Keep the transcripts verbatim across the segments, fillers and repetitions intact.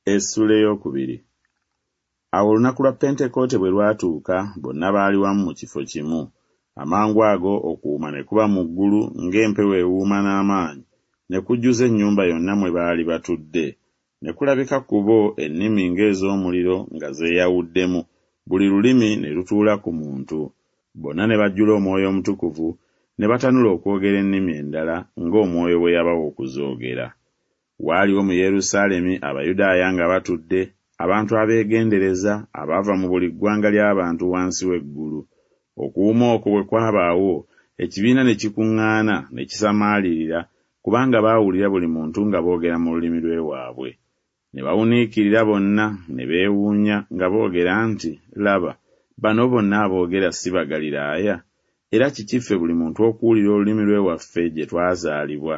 Essula eyokubiri. Awo olunaku lwa Pentekoote bwe lwatuuka, bonna baali wamu mu kifo kimu. Amangu ago okuwuuma ne kuba mu ggulu ng'empewo ewuuma n'amaanyi, ne kujjuza ennyumba yonna mwe baali batudde. Ne kulabika ku bo ennimi ng'ez'omuliro nga zeeyawuddemu, buli lulimi ne lutuula ku muntu. Bonna ne bajjula Omwoyo Omutukuvu, ne batanula okwogera ennimi endala ng'Omwoyo bwe yabawa okuzoogera. Waaliwo mu Yerusaalemi Abayudaaya nga batudde, abantu abeegendereza abaava mu buli ggwanga ly'abantu wansi w'eggulu. Okuwuuma okwo bwe kwabaawo, ekibiina ne kikuŋŋaana ne kisamaalirira, kubanga baawulira buli muntu nga boogera mu lulimi lw'ewaabwe. Ne bawuniikirira bonna ne beewuunya nga boogera nti, “Laba, bano bonna aboogera si Bagaliraaya? Era kiki ffe buli muntu okuwulira olulimi lw'ewaffe gye twazaalibwa?”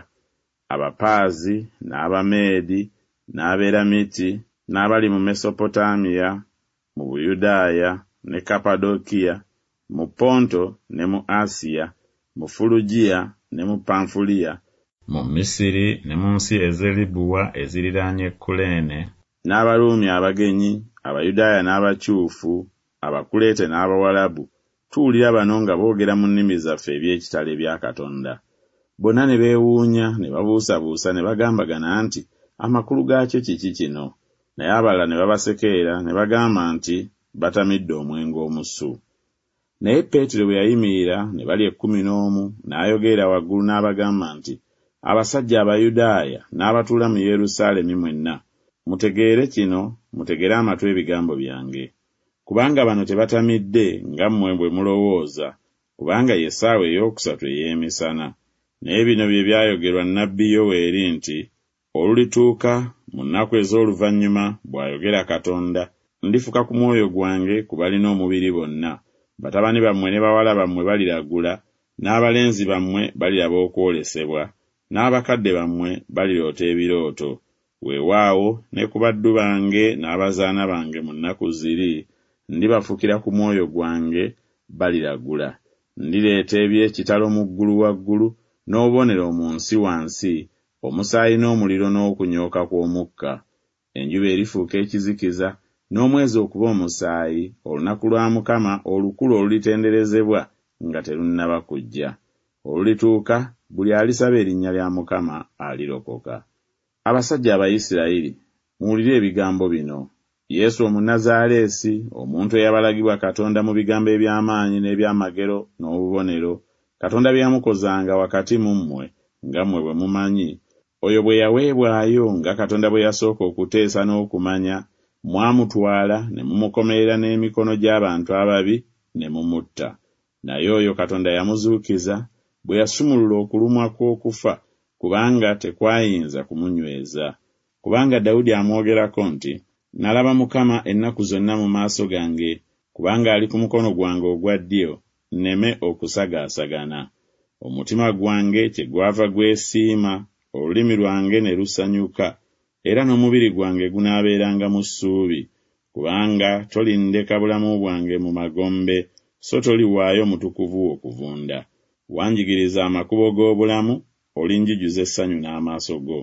Abapaazi, n'Abameedi, n'Abeeramiti, n'abali mu Mesopotamiya, mu Buyudaaya, ne Kapadokiya, mu Ponto ne mu Asiya, mu Fulugiya ne mu Pamfuliya, mu Misiri ne mu nsi ez'Elibuwa eziriraanye Kuleene, n'Abaruumi abagenyi, Abayudaaya n'Abakyufu, Abakuleete n'Abawalabu, tuwulira bano nga boogera mu nnimi zaffe eby'ekitalo ebya Katonda. Bonna ne beewuunya ne babuusabuusa ne bagambagana nti, “Amakulu gaakyo kiki kino?” Naye abalala ne babasekeera ne bagamba nti batamidde omwenge omusu. Naye Peetero bwe yayimirira ne bali ekkumi n'omu n'ayogerera waggulu n'abagamba nti, “Abasajja Abayudaaya n'abatuula mu Yerusaalemi mwenna, mutegeere kino, mutegere amatwi ebigambo byange. Kubanga bano tebatamidde nga mmwe bwe mulowooza, kubanga y'essaawa ey'okusatu ey'emisana. Naye bino bye byayogerwa nnabbi Yoweeri nti, olulituuka mu nnaku ez'oluvannyuma, bw'ayogera Katonda, ndifuka ku mwoyo gwange ku balina omubiri bonna. Batabani bammwe ne bawala bammwe baliragula, n'abalenzi bammwe baliraba okwolesebwa, n'abakadde bammwe baliroota ebirooto. Weewaawo ne ku baddu bange n'abazaana bange mu nnaku ziri, ndibafukira ku mwoyo gwange, baliragula. Ndireeta eby'ekitalo mu ggulu waggulu, n'obubonero mu nsi wansi, omusaayi n'omuliro n'okunyooka kw'omukka. Enjuba erifuuka ekizikiza, n'omwezi okuba omusaayi, olunaku lwa Mukama olukulu olulitenderezebwa nga terunnaba kujja. Olulituuka, buli alisaba erinnya lya Mukama alirokoka. Abasajja Abayisirayiri, muwulire ebigambo bino. Yesu Omunnazaaleesi, omuntu eyabalagibwa Katonda mu bigambo eby'amaanyi n'eby'amagero n'obubonero, Katonda byamukozanga wakati mu mmwe, nga mmwe bwe mumanyi, oyo bwe yaweebwayo nga Katonda bwe yasooka okuteesa n'okumanya, mwamutwala ne mumukomerera n'emikono gy'abantu ababi ne mumutta. Naye oyo Katonda yamuzuukiza, bwe yasumulula okulumwa kw'okufa, kubanga tekwayinza kumunyweza. Kubanga Dawudi amwogerako nti, “Nalaba Mukama ennaku zonna mu maaso gange, kubanga ali ku mukono gwange ogwa ddyo, nneme okusagaasagana. Omutima gwange kyegwava gwesiima, olulimi lwange ne lusanyuka, era n'omubiri gwange gunaabeeranga mu ssuubi, kubanga tolindeka bulamu bwange mu magombe, so toliwaayo mutukuvu okuvunda. Wanjigiriza amakubo g'obulamu, olinjijuza essanyu n'amaaso go.”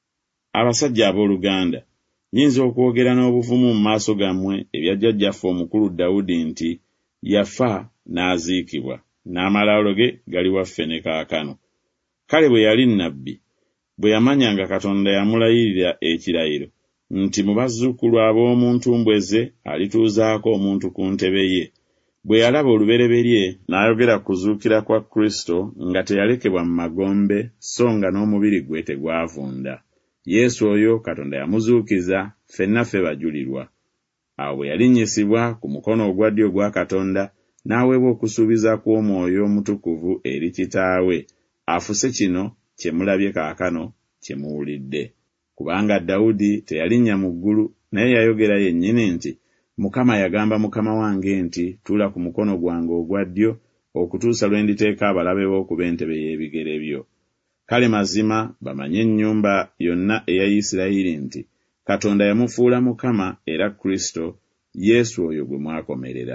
Abasajja abooluganda, nnyinza okwogera n'obuvumu mu maaso gammwe ebya jjajjaffe omukulu Dawudi nti yafa n'aziikibwa, n'amalaalo ge gali waffe ne kaakano. Kale bwe yali nnabbi, bwe yamanyanga Katonda yamulayirira ekirayiro nti mu bazzukulu ab'omu ntumbwe ze alituuzaako omuntu ku ntebe ye, bwe yalaba olubereberye n'ayogera ku kuzuukira kwa Kristo nga teyalekebwa mu magombe, so nga n'omubiri gwe tegwavunda. Yesu oyo Katonda yamuzuukiza, ffenna ffe bajulirwa. Awo bwe yalinnyisibwa ku mukono ogwa ddyo ogwa Katonda, n'aweebwa okusuubiza kw'Omwoyo Omutukuvu eri Kitaawe, afuse kino kye mulabye kaakano, kye muwulidde. Kubanga Dawudi teyalinnya mu ggulu, naye yayogera yennyini nti, “Mukama yagamba Mukama wange nti, tuula ku mukono gwange ogwa ddyo, okutuusa lwe nditeeka abalabe bo ku b'entebe y'ebigere byo.” Kale mazima bamanye ennyumba yonna eya Isirayiri nti Katonda yamufuula Mukama era Kristo, Yesu oyo gwe mwakomerera.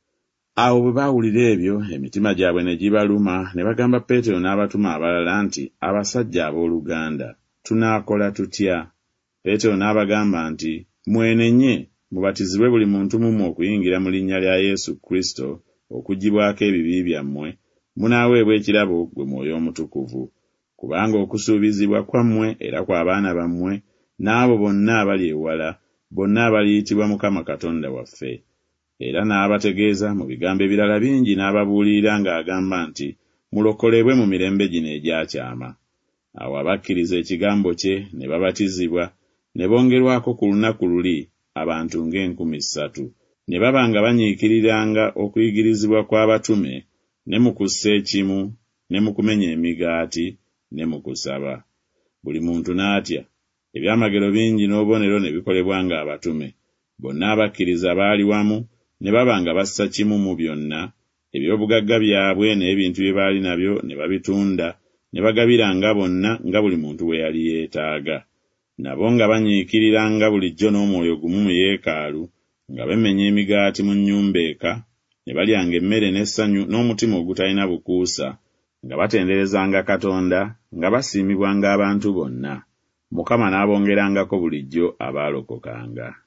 Awo bwe baawulira ebyo, emitima gyabwe ne gibaluma, ne bagamba Peetero n'abatuma abalala nti, “Abasajja abooluganda, tunaakola tutya?” Peetero n'abagamba nti, mwenenye mubatizibwe buli muntu mumwe okuyingira mu linnya lya Yesu Kristo okuggyibwako ebibi byammwe, munaaweebwa ekirabo gwe Mwoyo Omutukuvu. Kubanga okusuubizibwa kwammwe era kw'abaana bammwe n'abo bonna abali ewala, bonna abaliyitibwa Mukama Katonda waffe. Era n'abategeeza mu bigambo ebirala bingi n'ababuulirira ng'agamba nti mulokolebwe mu mirembe gino egyakyama. Awo abakkiriza ekigambo kye ne babatizibwa, ne bongerwako ku lunaku luli abantu ng'enkumi ssatu. Ne baba nga banyiikiriranga okuyigirizibwa kw'abatume, ne mu kussa ekimu, ne mu kumenya emigaati, ne mu kusaba. Buli muntu n'atya. Ebyamagero bingi n'obubonero ne bikolebwa ng'abatume. Bonna abakkiriza baali wamu, ne baba nga bassa kimu mu byonna, eby'obugagga byabwe n'ebintu bye baali nabyo ne babitunda, ne bagabiranga bonna nga buli muntu bwe yali yeetaaga. Nabo nga banyiikiriranga bulijjo n'omwoyo gumu mu yeekaalu, nga bamenya emigaati mu nnyumba eka, ne balyanga emmere n'essanyu n'omutima ogutalina bukuusa, nga batenderezanga Katonda, nga basiimibwanga abantu bonna. Mukama n'abongerangako bulijjo abaalokokanga.